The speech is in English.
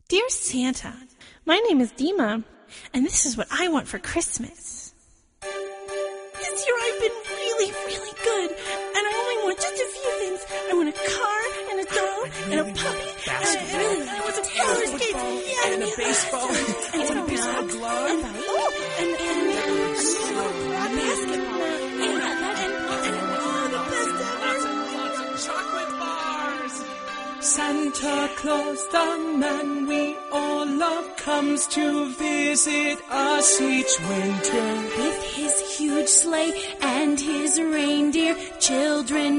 Dear Santa, my name is Dima, and this is what I want for Christmas. This year I've been really, really good, and I only want just a few things. I want a car, and a doll, and a puppy, and I want some roller skates, and a baseball, and some baseball glove, and a basketball, and the best ever. lots of chocolate bars. Santa Claus, the man we all love, comes to visit us each winter. With his huge sleigh and his reindeer, children